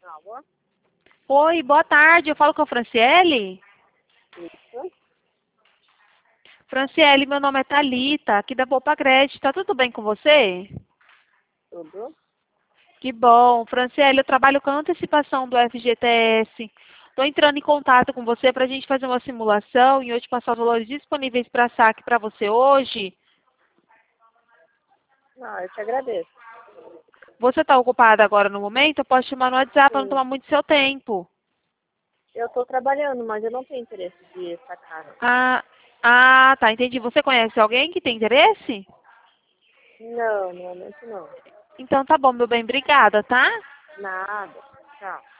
Alô? Oi, boa tarde. Eu falo com a Franciele. Isso? Franciele, meu nome é Thalita, aqui da Poupa Crédito. Tá tudo bem com você? Tudo? Que bom. Franciele, eu trabalho com a antecipação do FGTS. Estou entrando em contato com você para a gente fazer uma simulação e eu te passar os valores disponíveis para saque para você hoje. Não, eu te agradeço. Você está ocupada agora no momento? Eu posso te chamar no WhatsApp para não Sim. tomar muito seu tempo. Eu estou trabalhando, mas eu não tenho interesse de sacar. Tá, entendi. Você conhece alguém que tem interesse? Não, no momento não. Então tá bom, meu bem. Obrigada, tá? Nada. Tchau.